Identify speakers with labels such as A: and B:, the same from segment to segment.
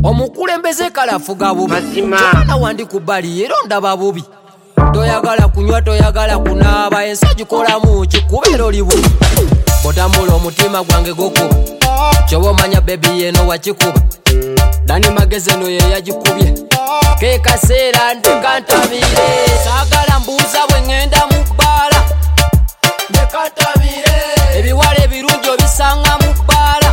A: Omukulembeze kalafuga bubi kyokana wandi kubali era ndaba bubi. Toyagala kunywa toyagala kunaaba ensi gikolamu kikubera oli bubi. Botambula omutima gwange gukuba kyoba omanya bebi yeno wakikuba. Dani Magezi eno ye yagikubye ke kaseera ndeka ntabire. Saagala mbuuza bwe ngenda mu bbaala ndeka ntabire. Ebiwala ebirungi obisanga mu bbaala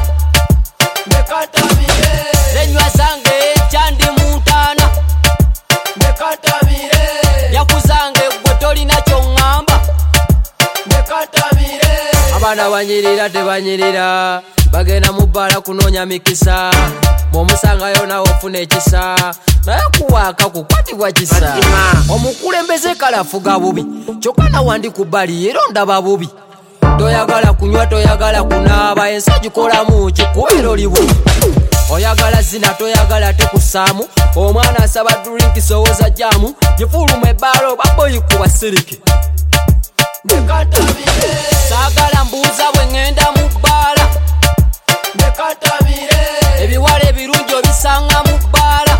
A: ndeka ntabire. Lenywa zange ekyandi mu ntaana ndeka ntabire. Yakuzange gwe tolina ky'oŋŋamba ndeka ntabire. Abaana banyirira tebanyirira bagenda mu bbaala kunoonya mikisa. Bw'omusangayo nawe ofuna ekisa naye kuwaaka kukwatibwa kisa. Omukulembeze kalafuga bubi kyokana wandi kubali era ndaba bubi. Toyagala kunywa toyagala kunaaba ensi gikolamu kikubera oli bubi. Oyagala zina toyagala tekusaamu. Omwana asaba drink sowooza jaamu gifuluma ebbaala oba boyikuba sirike ndeka ntabire. Saagala mbuuza bwe ngenda mu bbaala ndeka ntabire. Ebiwala ebirungi obisanga mu bbaala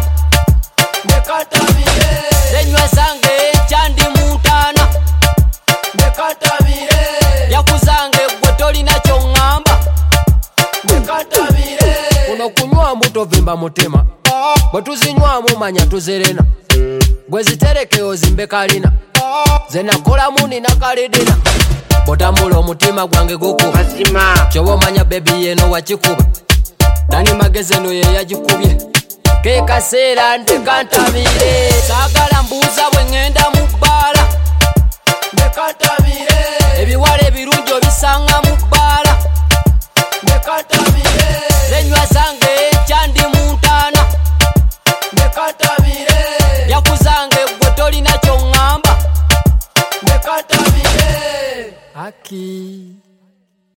A: ndeka ntabire. Lenywa zange ekyandi mu ntaana ndeka ntabire. Yakuzange gwe tolina ky'oŋŋamba ndeka ntabire. Kuno kunywamu tovimba mutima bwe tuzinywamu manya tuzirena. Gwe zitereke ozimbe kalina ze nakolamu nina kaledena. Botambula omutima gwange gukuba kyoba omanya bebi yeno wakikuba. Dani Magezi eno ye yagikubye ke kaseera ndeka ntabire. Saagala mbuuza bwe ngenda mu bbaala ndeka ntabire. Ebiwala ebirungi obisanga mu bbaala ndeka ntabire. Lenywa zange ekyandi mu ntaana ndeka ntabire. Yakuzange gwe tolina ky'oŋŋamba ndeka ntabire. Aki